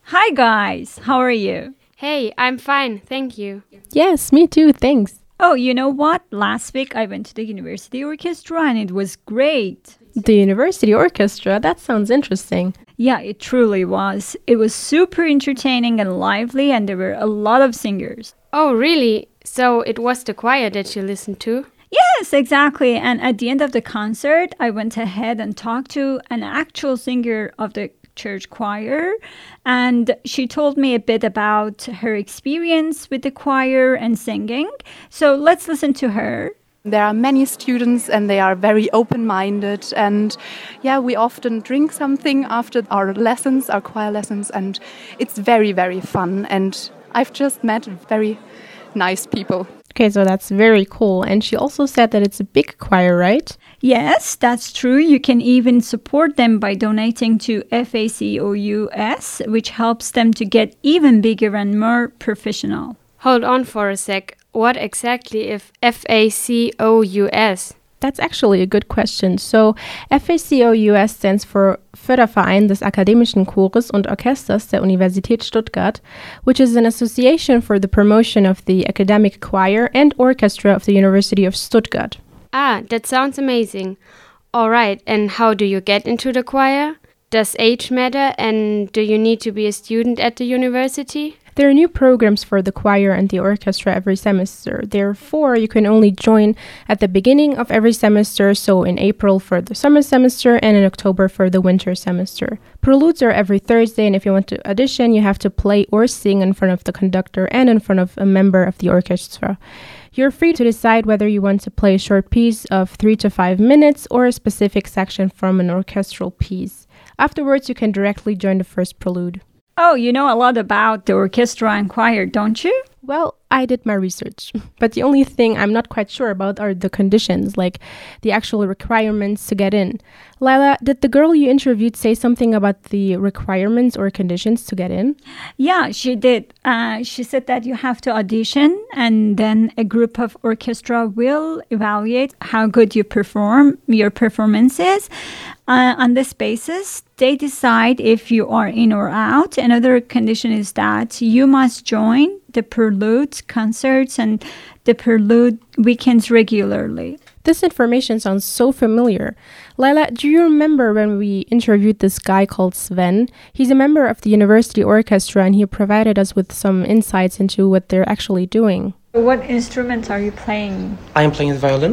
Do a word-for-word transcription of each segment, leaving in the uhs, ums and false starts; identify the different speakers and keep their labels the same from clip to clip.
Speaker 1: Hi guys, how are you?
Speaker 2: Hey, I'm fine, thank you.
Speaker 3: Yes, me too, thanks.
Speaker 1: Oh, you know what? Last week I went to the university orchestra and it was great.
Speaker 3: The university orchestra? That sounds interesting.
Speaker 1: Yeah, it truly was. It was super entertaining and lively and there were a lot of singers.
Speaker 2: Oh, really? So it was the choir that you listened to?
Speaker 1: Yes, exactly. And at the end of the concert, I went ahead and talked to an actual singer of the church choir, and she told me a bit about her experience with the choir and singing. So let's listen to her.
Speaker 4: There are many students and they are very open-minded, and yeah, we often drink something after our lessons, our choir lessons, and it's very, very fun, and I've just met very nice people.
Speaker 3: Okay, so that's very cool. And she also said that it's a big choir, right?
Speaker 1: Yes, that's true. You can even support them by donating to F A C O U S, which helps them to get even bigger and more professional.
Speaker 2: Hold on for a sec. What exactly is F A C O U S?
Speaker 3: That's actually a good question. So F A C O U S stands for Förderverein des Akademischen Chores und Orchesters der Universität Stuttgart, which is an association for the promotion of the academic choir and orchestra of the University of Stuttgart.
Speaker 2: Ah, that sounds amazing. All right, and how do you get into the choir? Does age matter, and do you need to be a student at the university?
Speaker 3: There are new programs for the choir and the orchestra every semester. Therefore, you can only join at the beginning of every semester, so in April for the summer semester and in October for the winter semester. Preludes are every Thursday, and if you want to audition, you have to play or sing in front of the conductor and in front of a member of the orchestra. You're free to decide whether you want to play a short piece of three to five minutes or a specific section from an orchestral piece. Afterwards, you can directly join the first prelude.
Speaker 1: Oh, you know a lot about the orchestra and choir, don't you?
Speaker 3: Well, I did my research, but the only thing I'm not quite sure about are the conditions, like the actual requirements to get in. Lila, did the girl you interviewed say something about the requirements or conditions to get in?
Speaker 1: Yeah, she did. Uh, she said that you have to audition and then a group of orchestra will evaluate how good you perform, your performance is. Uh, on this basis, they decide if you are in or out. Another condition is that you must join the prelude concerts and the prelude weekends regularly.
Speaker 3: This information sounds so familiar. Lila, do you remember when we interviewed this guy called Sven? He's a member of the university orchestra and he provided us with some insights into what they're actually doing.
Speaker 1: What instruments are you playing?
Speaker 5: I am playing the violin.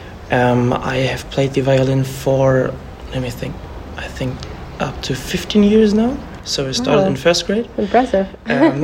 Speaker 5: Um, I have played the violin for, let me think, I think up to fifteen years now. So I started
Speaker 3: Wow.
Speaker 5: in first grade.
Speaker 3: Impressive.
Speaker 5: Um,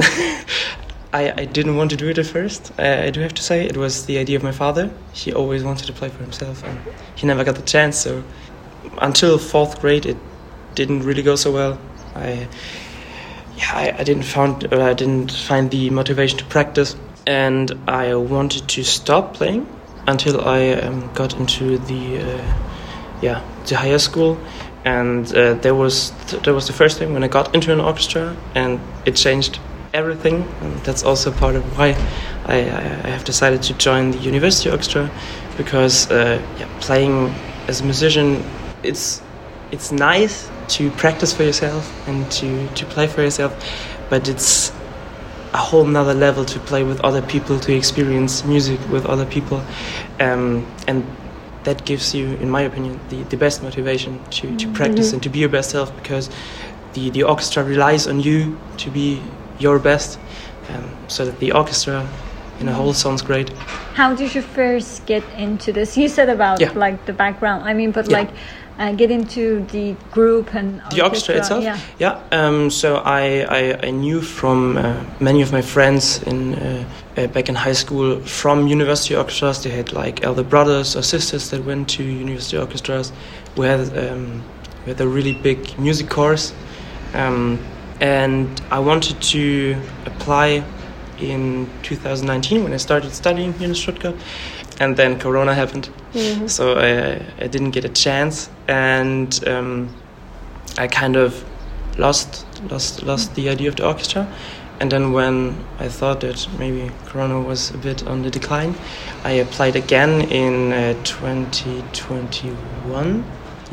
Speaker 5: I, I didn't want to do it at first. Uh, I do have to say it was the idea of my father. He always wanted to play for himself and he never got the chance. So until fourth grade, it didn't really go so well. I yeah I, I didn't found uh, I didn't find the motivation to practice, and I wanted to stop playing until I um, got into the uh, yeah the higher school. And uh, there was th- that was the first time when I got into an orchestra, and it changed everything. And that's also part of why I, I, I have decided to join the university orchestra, because uh, yeah, playing as a musician, it's it's nice to practice for yourself and to, to play for yourself, but it's a whole nother level to play with other people, to experience music with other people, um, and that gives you, in my opinion, the, the best motivation to, to practice mm-hmm. and to be your best self, because the, the orchestra relies on you to be your best, um, so that the orchestra in a whole sounds great.
Speaker 1: How did you first get into this? You said about
Speaker 5: yeah.
Speaker 1: like the background, I mean, but
Speaker 5: yeah.
Speaker 1: like uh, get into the group and
Speaker 5: the orchestra, orchestra itself.
Speaker 1: Yeah.
Speaker 5: Yeah. Um, so I, I I knew from uh, many of my friends in uh, uh, back in high school from university orchestras. They had like elder brothers or sisters that went to university orchestras. We had um, we had a really big music course, um, and I wanted to apply in two thousand nineteen when I started studying here in Stuttgart, and then Corona happened, mm-hmm. so I, I didn't get a chance, and um, I kind of lost lost lost the idea of the orchestra. And then when I thought that maybe Corona was a bit on the decline, I applied again in uh, twenty twenty-one. Yeah,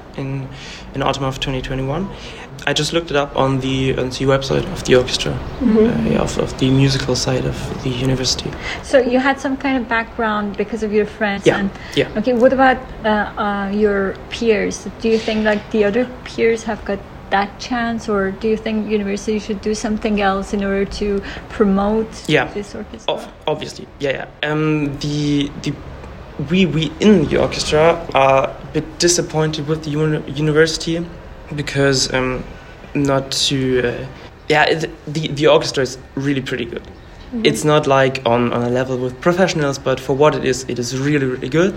Speaker 5: in in autumn of twenty twenty-one. I just looked it up on the on the website of the orchestra, mm-hmm. uh, yeah, of, of the musical side of the university.
Speaker 1: So you had some kind of background because of your friends.
Speaker 5: Yeah.
Speaker 1: And,
Speaker 5: yeah.
Speaker 1: Okay. What about uh, uh, your peers? Do you think like the other peers have got that chance, or do you think university should do something else in order to promote
Speaker 5: yeah.
Speaker 1: this orchestra?
Speaker 5: Oh, obviously, yeah, yeah. Um, the the we we in the orchestra are a bit disappointed with the uni- university. Because um, not to, uh, yeah, it, the the orchestra is really pretty good. Mm-hmm. It's not like on, on a level with professionals, but for what it is, it is really really good.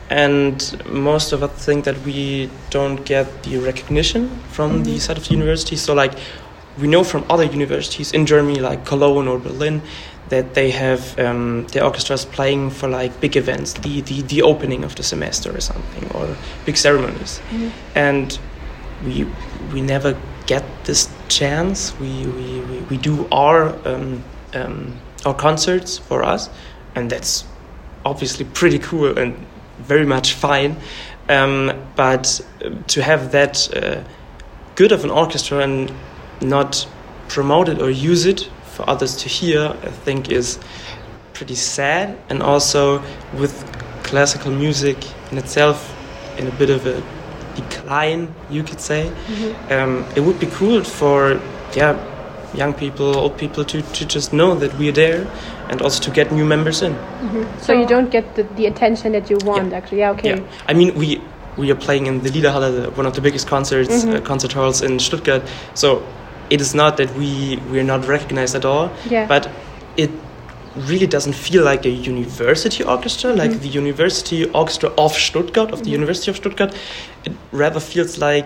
Speaker 5: And most of us think that we don't get the recognition from mm-hmm. the side of the university. So like, we know from other universities in Germany, like Cologne or Berlin, that they have um, their orchestras playing for like big events, the the the opening of the semester or something, or big ceremonies, mm-hmm. and we we never get this chance. We we, we, we do our um, um, our concerts for us, and that's obviously pretty cool and very much fine. Um, but to have that uh, good of an orchestra and not promote it or use it for others to hear, I think is pretty sad. And also with classical music in itself in a bit of a decline, you could say. Mm-hmm. Um, it would be cool for yeah, young people, old people to, to just know that we're there, and also to get new members in.
Speaker 3: Mm-hmm. So you don't get the, the attention that you want, yeah. actually. Yeah, okay.
Speaker 5: Yeah. I mean, we we are playing in the Liederhalle, the, one of the biggest concerts, mm-hmm. uh, concert halls in Stuttgart. So it is not that we we are not recognized at all,
Speaker 3: yeah.
Speaker 5: but it really doesn't feel like a university orchestra, like mm-hmm. the University Orchestra of Stuttgart, of the mm-hmm. University of Stuttgart. It rather feels like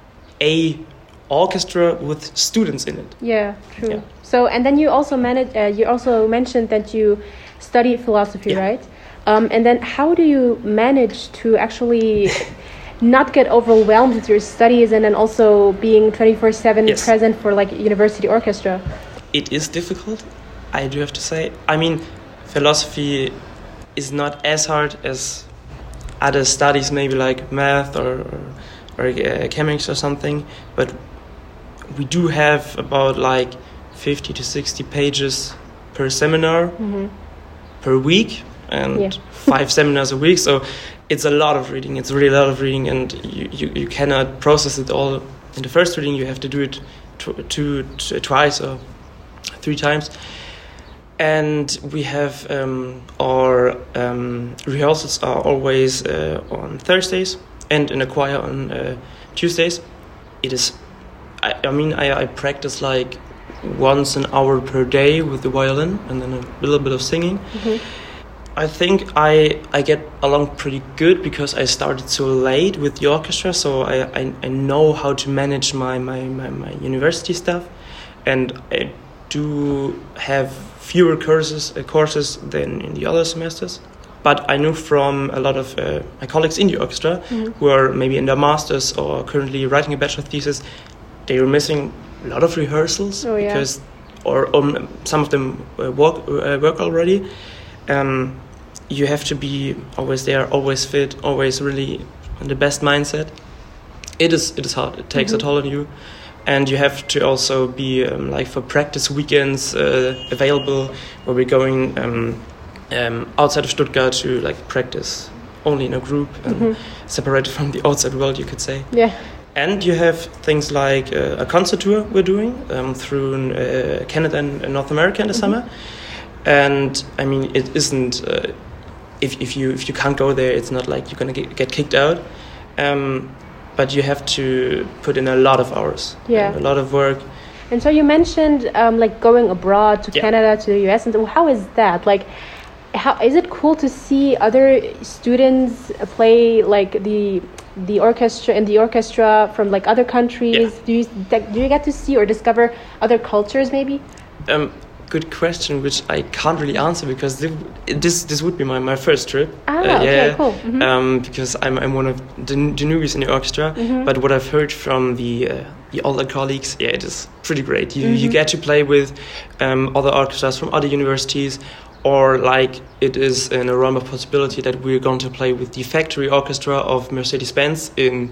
Speaker 5: a orchestra with students in it.
Speaker 3: Yeah, true. Yeah. So, and then you also manage. Uh, you also mentioned that you studied philosophy, yeah. right? Um, and then, how do you manage to actually not get overwhelmed with your studies, and then also being twenty-four seven
Speaker 5: yes.
Speaker 3: present for like university orchestra?
Speaker 5: It is difficult, I do have to say. I mean, philosophy is not as hard as other studies, maybe like math or or, or uh, chemics or something, but we do have about like fifty to sixty pages per seminar mm-hmm. per week, and yeah. five seminars a week. So it's a lot of reading. It's really a lot of reading, and you, you, you cannot process it all in the first reading. You have to do it tw- two, t- twice or three times. And we have um, our um, rehearsals are always uh, on Thursdays, and in a choir on uh, Tuesdays. It is, I, I mean, I, I practice like once an hour per day with the violin, and then a little bit of singing. Mm-hmm. I think I I get along pretty good because I started so late with the orchestra, so I, I, I know how to manage my, my, my, my university stuff, and I do have fewer courses uh, courses than in the other semesters. But I knew from a lot of uh, my colleagues in the orchestra mm-hmm. who are maybe in their masters or currently writing a bachelor thesis, they were missing a lot of rehearsals
Speaker 3: oh, yeah.
Speaker 5: because, or um, some of them uh, work uh, work already. Um, you have to be always there, always fit, always really in the best mindset. It is it is hard. It takes mm-hmm. a toll on you. And you have to also be um, like for practice weekends uh, available, where we're going um, um, outside of Stuttgart to like practice only in a group and mm-hmm. separated from the outside world, you could say.
Speaker 3: Yeah.
Speaker 5: And you have things like uh, a concert tour we're doing um, through uh, Canada and North America in the mm-hmm. summer. And I mean, it isn't uh, if if you if you can't go there, it's not like you're gonna get, get kicked out. Um, But you have to put in a lot of hours,
Speaker 3: yeah,
Speaker 5: a lot of work.
Speaker 3: And so you mentioned um, like going abroad to yeah. Canada, to the U S, and so how is that? Like, how is it cool to see other students play like the the orchestra in the orchestra from like other countries?
Speaker 5: Yeah.
Speaker 3: Do you do you get to see or discover other cultures, maybe?
Speaker 5: Um, good question, which I can't really answer because this this would be my, my first trip.
Speaker 3: Ah, uh, okay,
Speaker 5: yeah,
Speaker 3: cool. Mm-hmm.
Speaker 5: Um, because I'm I'm one of the, the newbies in the orchestra. Mm-hmm. But what I've heard from the uh, the older colleagues, yeah, it is pretty great. You mm-hmm. you get to play with um, other orchestras from other universities, or like it is in a realm of possibility that we're going to play with the factory orchestra of Mercedes-Benz in, I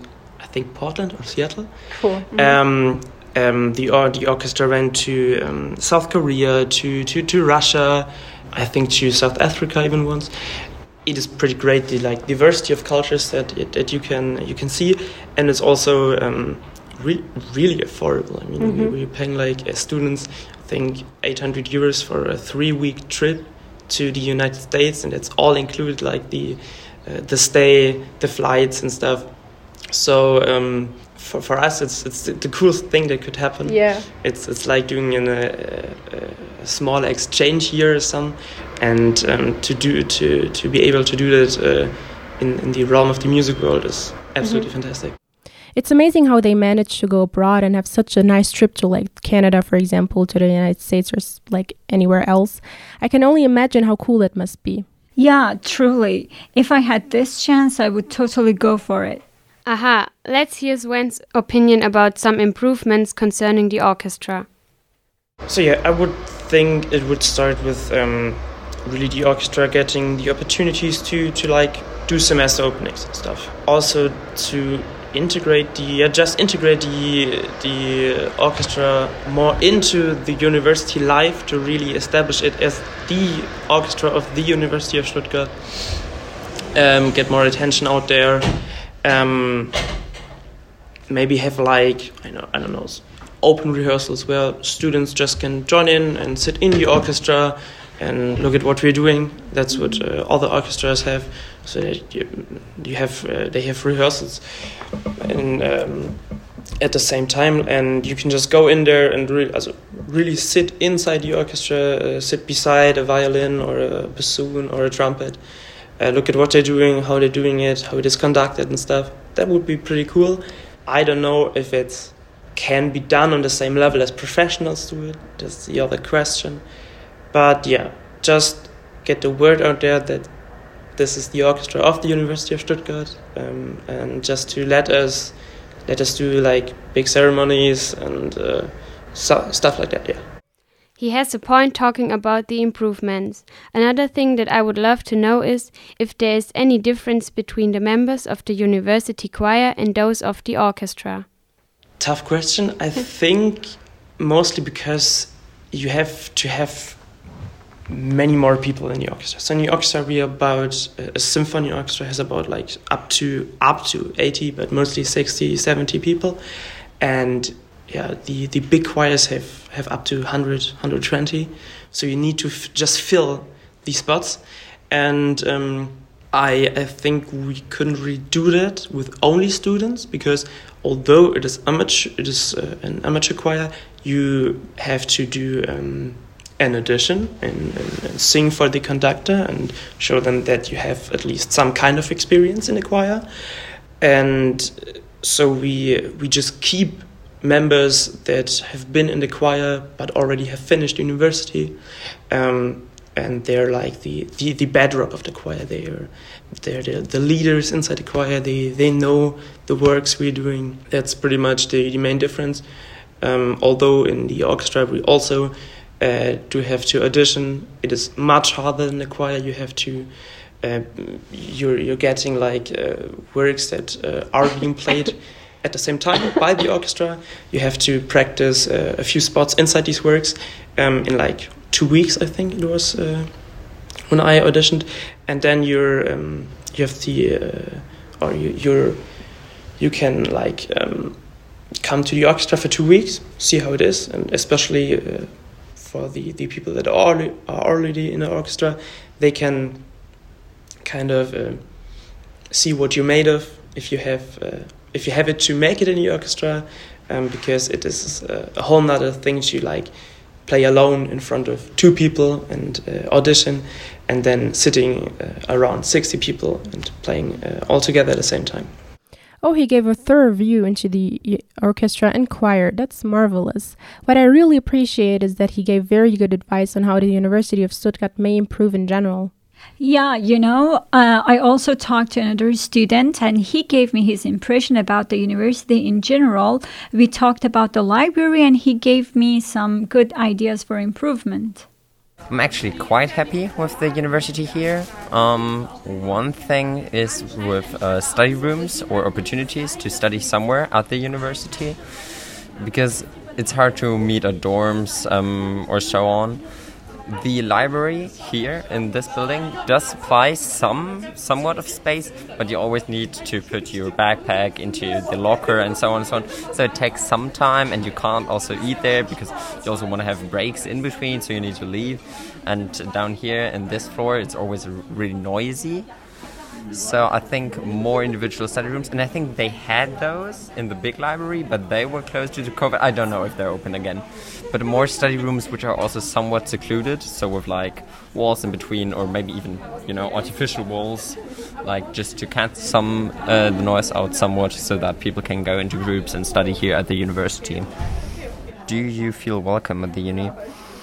Speaker 5: think Portland or Seattle.
Speaker 3: Cool. Mm-hmm.
Speaker 5: Um, um, the or, the orchestra went to um, South Korea, to, to, to Russia, I think to South Africa even once. It is pretty great, the like diversity of cultures that it, that you can you can see, and it's also um, re- really affordable. I mean, mm-hmm. we, we're paying like as students, I think eight hundred euros for a three week trip to the United States, and it's all included, like the uh, the stay, the flights and stuff. So um, for for us, it's it's the coolest thing that could happen.
Speaker 3: Yeah,
Speaker 5: it's it's like doing in a, a, a small exchange year or some, and um, to do to to be able to do that uh, in in the realm of the music world is absolutely mm-hmm. fantastic.
Speaker 3: It's amazing how they manage to go abroad and have such a nice trip to like Canada, for example, to the United States or like anywhere else. I can only imagine how cool it must be.
Speaker 1: Yeah, truly. If I had this chance, I would totally go for it.
Speaker 2: Aha, let's hear Sven's opinion about some improvements concerning the orchestra.
Speaker 5: So yeah, I would think it would start with um, really the orchestra getting the opportunities to, to like do semester openings and stuff. Also to integrate the, uh, just integrate the, the orchestra more into the university life, to really establish it as the orchestra of the University of Stuttgart. Um, get more attention out there. Um, maybe have like I know I don't know open rehearsals where students just can join in and sit in the orchestra and look at what we're doing. That's what uh, other orchestras have. So that you, you have uh, they have rehearsals and um, at the same time, and you can just go in there and really also really sit inside the orchestra, uh, sit beside a violin or a bassoon or a trumpet. Uh, look at what they're doing, how they're doing it, how it is conducted and stuff. That would be pretty cool. I don't know if it can be done on the same level as professionals do it. That's the other question. But yeah, just get the word out there that this is the orchestra of the University of Stuttgart, um, and just to let us let us do like big ceremonies and uh, so, stuff like that. Yeah.
Speaker 2: He has a point talking about the improvements. Another thing that I would love to know is if there is any difference between the members of the university choir and those of the orchestra.
Speaker 5: Tough question. I think mostly because you have to have many more people in the orchestra. So in the orchestra, we are about, a symphony orchestra has about like up to up to eighty, but mostly sixty, seventy people. And yeah, the, the big choirs have, have up to one hundred, one hundred twenty. So you need to f- just fill these spots. And um, I, I think we couldn't really do that with only students, because although it is amateur, it is uh, an amateur choir, you have to do um, an audition and, and, and sing for the conductor and show them that you have at least some kind of experience in the choir. And so we we just keep members that have been in the choir but already have finished university, um, and they're like the, the, the bedrock of the choir. They are they're the, the leaders inside the choir. They they know the works we're doing. That's pretty much the, the main difference. Um, although in the orchestra we also uh, do have to audition. It is much harder than the choir. You have to uh, you're you're getting like uh, works that uh, are being played at the same time by the orchestra. You have to practice uh, a few spots inside these works um, in like two weeks, I think it was, uh, when I auditioned. And then you're um, you have the uh, or you you're you can like um, come to the orchestra for two weeks, see how it is, and especially uh, for the, the people that are already, are already in the orchestra, they can kind of uh, see what you're made of if you have. Uh, If you have it to make it in the orchestra, um, because it is uh, a whole nother thing to like play alone in front of two people and uh, audition, and then sitting uh, around sixty people and playing uh, all together at the same time.
Speaker 3: Oh, he gave a thorough view into the orchestra and choir. That's marvelous. What I really appreciate is that he gave very good advice on how the University of Stuttgart may improve in general.
Speaker 1: Yeah, you know, uh, I also talked to another student and he gave me his impression about the university in general. We talked about the library and he gave me some good ideas for improvement.
Speaker 6: I'm actually quite happy with the university here. Um, one thing is with uh, study rooms or opportunities to study somewhere at the university, because it's hard to meet at dorms um, or so on. The library here in this building does supply some, somewhat of space, but you always need to put your backpack into the locker and so on and so on. So it takes some time, and you can't also eat there because you also want to have breaks in between, so you need to leave. And down here in this floor, it's always really noisy. So I think more individual study rooms, and I think they had those in the big library, but they were closed due to COVID. I don't know if they're open again. But more study rooms which are also somewhat secluded, so with like walls in between, or maybe even, you know, artificial walls, like just to cancel some uh, the noise out somewhat, so that people can go into groups and study here at the university. Do you feel welcome at the uni?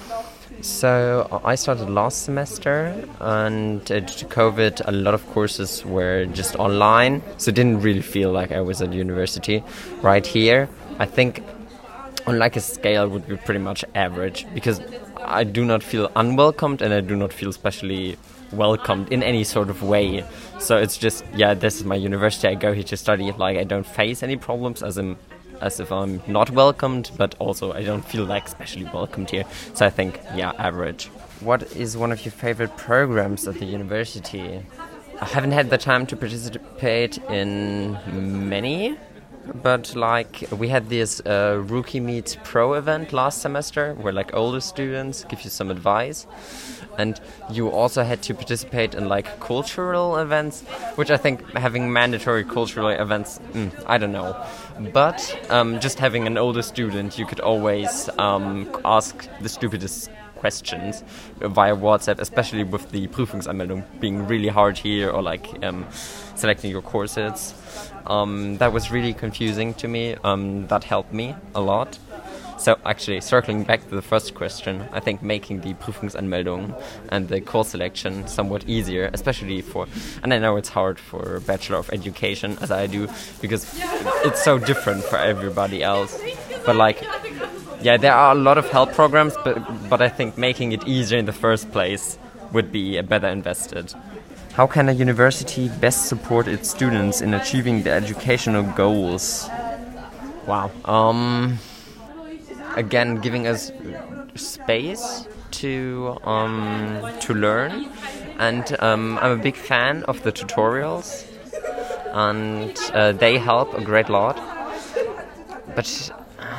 Speaker 6: So I started last semester, and uh, due to COVID, a lot of courses were just online, so it didn't really feel like I was at university. Right here, I think on like a scale would be pretty much average, because I do not feel unwelcomed and I do not feel especially welcomed in any sort of way. So it's just, yeah, this is my university, I go here to study. Like, I don't face any problems as I'm as if I'm not welcomed, but also I don't feel like especially welcomed here. So I think, yeah, average. What is one of your favorite programs at the university? I haven't had the time to participate in many, but like we had this uh, Rookie Meets Pro event last semester where like older students give you some advice. And you also had to participate in like cultural events, which I think having mandatory cultural events, mm, I don't know. But um, just having an older student, you could always um, ask the stupidest questions via WhatsApp, especially with the Prüfungsanmeldung being really hard here, or like um, selecting your courses. Um, that was really confusing to me. Um, that helped me a lot. So actually, circling back to the first question, I think making the Prüfungsanmeldung and the course selection somewhat easier, especially for, and I know it's hard for Bachelor of Education, as I do, because it's so different for everybody else. But like, yeah, there are a lot of help programs, but, but I think making it easier in the first place would be better invested. How can a university best support its students in achieving their educational goals? Wow. Um... Again, giving us space to um, to learn, and um, I'm a big fan of the tutorials, and uh, they help a great lot. But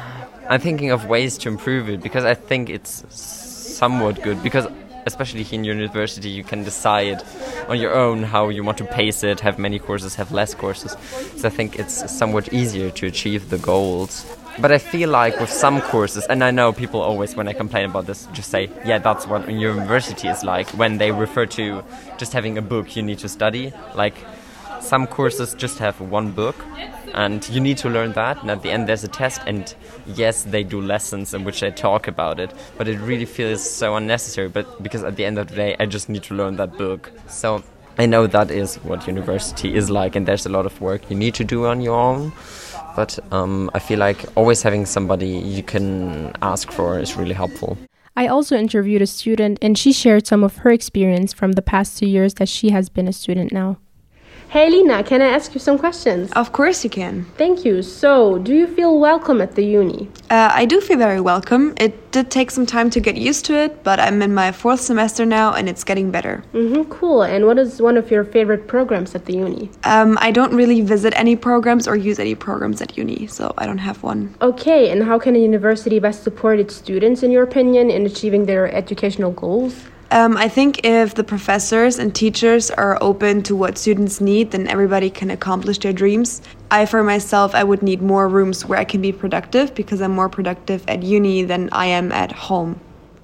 Speaker 6: I'm thinking of ways to improve it, because I think it's somewhat good, because especially here in university you can decide on your own how you want to pace it, have many courses, have less courses. So I think it's somewhat easier to achieve the goals. But I feel like with some courses, and I know people always, when I complain about this, just say, yeah, that's what university is like, when they refer to just having a book you need to study. Like, some courses just have one book, and you need to learn that, and at the end there's a test, and yes, they do lessons in which they talk about it, but it really feels so unnecessary, but because at the end of the day, I just need to learn that book. So I know that is what university is like, and there's a lot of work you need to do on your own. But um, I feel like always having somebody you can ask for is really helpful.
Speaker 3: I also interviewed a student, and she shared some of her experience from the past two years that she has been a student now.
Speaker 7: Hey Lina, can I ask you some questions?
Speaker 8: Of course you can.
Speaker 7: Thank you. So, do you feel welcome at the uni?
Speaker 8: Uh, I do feel very welcome. It did take some time to get used to it, but I'm in my fourth semester now and it's getting better.
Speaker 7: Mm-hmm, cool. And what is one of your favorite programs at the uni?
Speaker 8: Um, I don't really visit any programs or use any programs at uni, so I don't have one.
Speaker 7: Okay, and how can a university best support its students, in your opinion, in achieving their educational goals?
Speaker 8: Um, I think if the professors and teachers are open to what students need, then everybody can accomplish their dreams. I, for myself, I would need more rooms where I can be productive, because I'm more productive at uni than I am at home.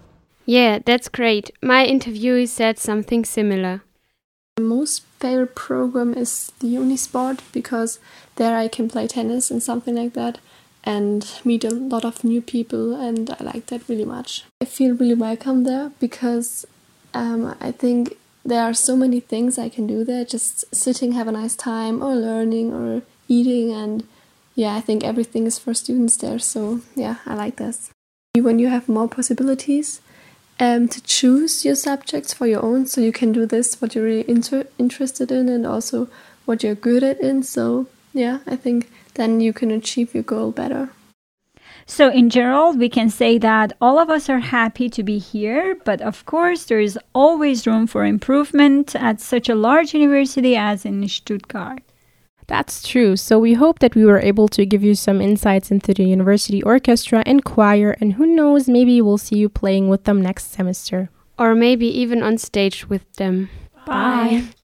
Speaker 2: Yeah, that's great. My interviewee said something similar.
Speaker 9: My most favorite program is the Unisport, because there I can play tennis and something like that, and meet a lot of new people, and I like that really much. I feel really welcome there, because um, I think there are so many things I can do there, just sitting, have a nice time, or learning, or eating, and yeah, I think everything is for students there, so yeah, I like this. When you have more possibilities, um, to choose your subjects for your own, so you can do this what you're really inter- interested in and also what you're good at in. So yeah, I think then you can achieve your goal better.
Speaker 1: So in general, we can say that all of us are happy to be here, but of course there is always room for improvement at such a large university as in Stuttgart.
Speaker 3: That's true. So we hope that we were able to give you some insights into the university orchestra and choir, and who knows, maybe we'll see you playing with them next semester.
Speaker 2: Or maybe even on stage with them.
Speaker 1: Bye.